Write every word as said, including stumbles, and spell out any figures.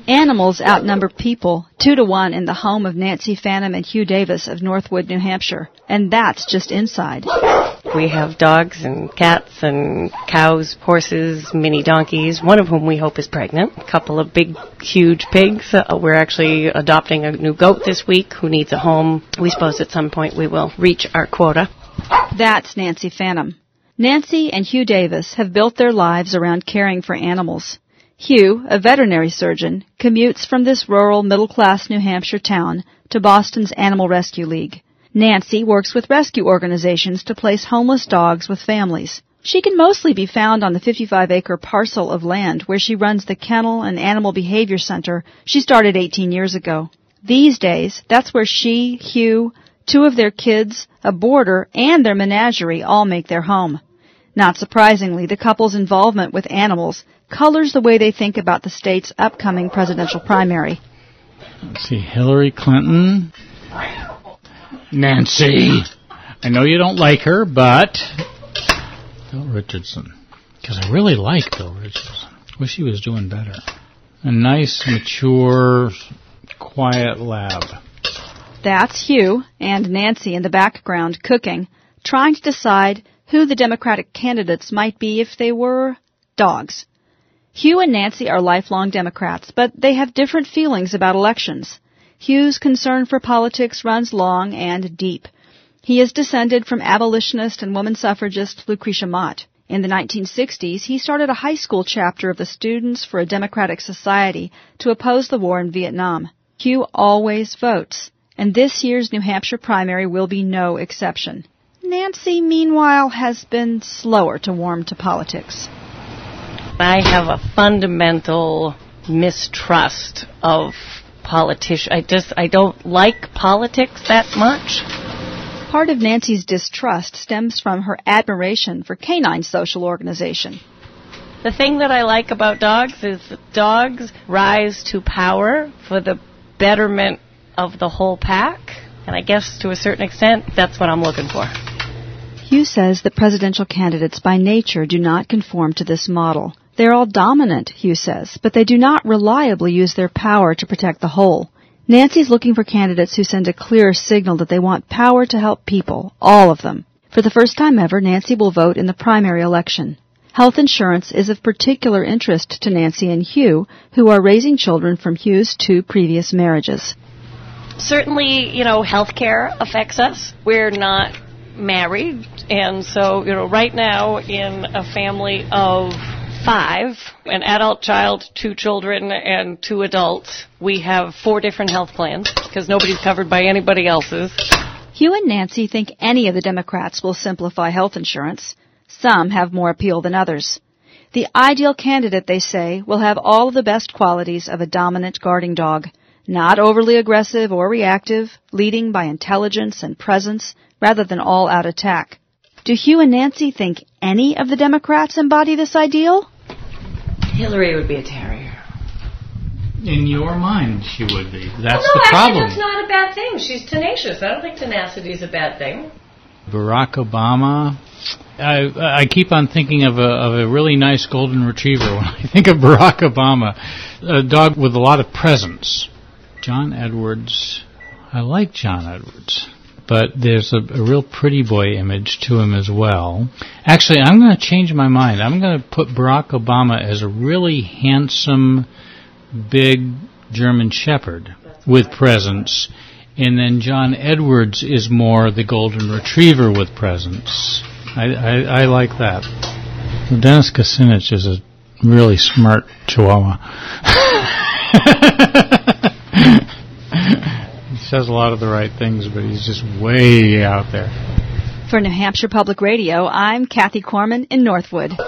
Animals outnumber people two to one in the home of Nancy Phantom and Hugh Davis of Northwood, New Hampshire. And that's just inside. We have dogs and cats and cows, horses, mini donkeys, one of whom we hope is pregnant. A couple of big, huge pigs. Uh, we're actually adopting a new goat this week who needs a home. We suppose at some point we will reach our quota. That's Nancy Phantom. Nancy and Hugh Davis have built their lives around caring for animals. Hugh, a veterinary surgeon, commutes from this rural, middle-class New Hampshire town to Boston's Animal Rescue League. Nancy works with rescue organizations to place homeless dogs with families. She can mostly be found on the fifty-five acre parcel of land where she runs the Kennel and Animal Behavior Center she started eighteen years ago. These days, that's where she, Hugh, two of their kids, a boarder, and their menagerie all make their home. Not surprisingly, the couple's involvement with animals colors the way they think about the state's upcoming presidential primary. Let's see, Hillary Clinton. Nancy. I know you don't like her, but Bill Richardson. Because I really like Bill Richardson. Wish he was doing better. A nice, mature, quiet lab. That's Hugh and Nancy in the background cooking, trying to decide who the Democratic candidates might be if they were dogs. Hugh and Nancy are lifelong Democrats, but they have different feelings about elections. Hugh's concern for politics runs long and deep. He is descended from abolitionist and woman suffragist Lucretia Mott. In the nineteen sixties, he started a high school chapter of the Students for a Democratic Society to oppose the war in Vietnam. Hugh always votes, and this year's New Hampshire primary will be no exception. Nancy, meanwhile, has been slower to warm to politics. I have a fundamental mistrust of politicians. I just, I don't like politics that much. Part of Nancy's distrust stems from her admiration for Canine Social Organization. The thing that I like about dogs is that dogs rise to power for the betterment of the whole pack. And I guess to a certain extent, that's what I'm looking for. Hugh says that presidential candidates by nature do not conform to this model. They're all dominant, Hugh says, but they do not reliably use their power to protect the whole. Nancy's looking for candidates who send a clear signal that they want power to help people, all of them. For the first time ever, Nancy will vote in the primary election. Health insurance is of particular interest to Nancy and Hugh, who are raising children from Hugh's two previous marriages. Certainly, you know, health care affects us. We're not married, and so, you know, right now in a family of five, an adult child, two children, and two adults, we have four different health plans because nobody's covered by anybody else's. Hugh and Nancy think any of the Democrats will simplify health insurance. Some have more appeal than others. The ideal candidate, they say, will have all of the best qualities of a dominant guarding dog, not overly aggressive or reactive, leading by intelligence and presence rather than all-out attack. Do Hugh and Nancy think any of the Democrats embody this ideal? Hillary would be a terrier. In your mind, she would be. That's well, no, the problem. Actually, that's not a bad thing. She's tenacious. I don't think tenacity is a bad thing. Barack Obama. I I keep on thinking of a of a really nice golden retriever when I think of Barack Obama. A dog with a lot of presence. John Edwards. I like John Edwards. But there's a, a real pretty boy image to him as well. Actually, I'm going to change my mind. I'm going to put Barack Obama as a really handsome, big German Shepherd with presence. And then John Edwards is more the golden retriever with presence. I, I, I like that. Well, Dennis Kucinich is a really smart Chihuahua. He says a lot of the right things, but he's just way out there. For New Hampshire Public Radio, I'm Kathy Corman in Northwood.